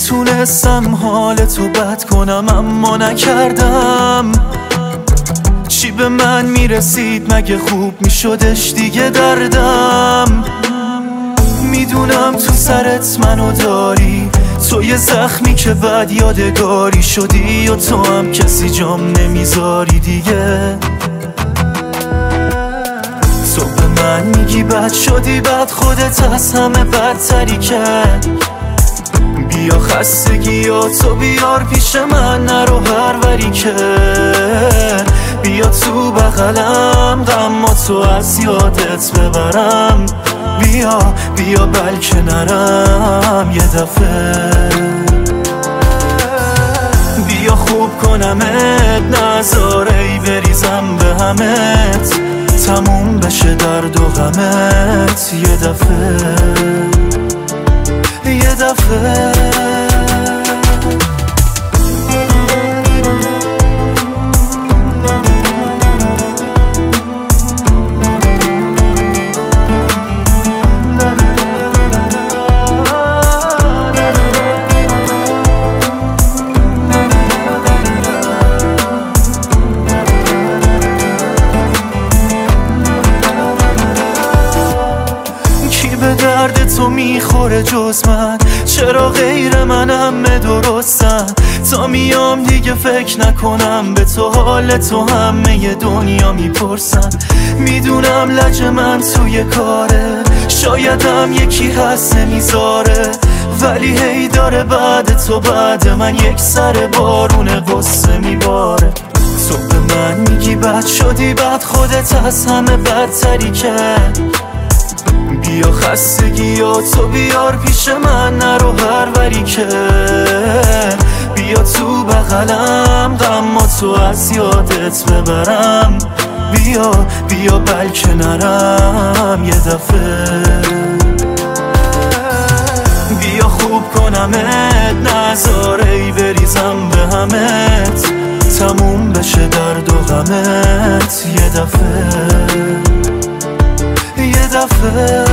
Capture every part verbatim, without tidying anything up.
میتونستم حالتو بد کنم اما نکردم. چی به من میرسید مگه خوب میشدش دیگه دردم. میدونم تو سرت منو داری، تو یه زخمی که بعد یادگاری شدی و تو هم کسی جام نمیذاری دیگه. تو به من میگی بد شدی، بعد خودت از همه بدتری کرد. بیا خستگیاتو بیار پیش من، نرو هروری کرد. بیا تو بغلم غماتو از یادت ببرم. بیا بیا بلکه نرم یه دفعه. بیا خوب کنمت، نذار ای بریزم به همت. تموم بشه درد و غمت یه دفعه یه دفعه. درد تو میخوره جز من، چرا غیر من همه درستن؟ تا میام دیگه فکر نکنم به تو، حال تو همه دنیا میپرسن. میدونم لج من توی کاره، شایدم یکی هست نمیذاره، ولی هی داره بعد تو بعد من یک سر بارون قصه میباره. تو به من میگی بد شدی، بعد خودت از همه بدتری کرد. بیا خستگیاتو بیار پیش من، نرو هروری کرد. بیا تو بغلم غماتو از یادت ببرم. بیا بیا بلکه نرم یه دفعه. بیا خوب کنمت، نذار ای بریزم به همت. تموم بشه درد و غمت یه دفعه یه دفعه.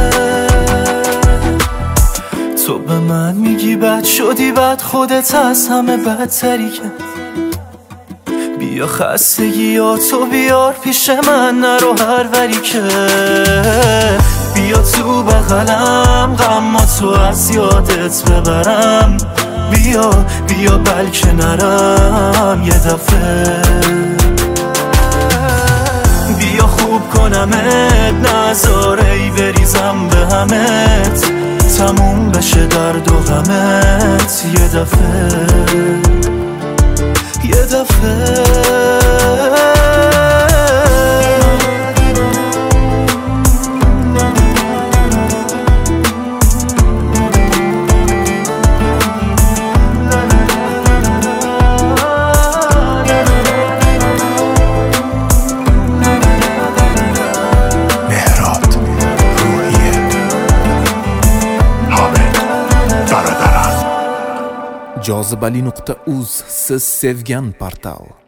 تو به من میگی بد شدی، بعد خودت از همه بدتری کرد. بیا خستگیاتو بیار پیش من، نرو هروری کرد. بیا تو بغلم غماتو از یادت ببرم. بیا بیا بلکه نرم یه دفعه. بیا خوب کنمت، نذار ای بریزم به همت. تموم بشه درد و غمت یه دفعه یه دفعه. jozibali nuqta uz siz sevgan portal.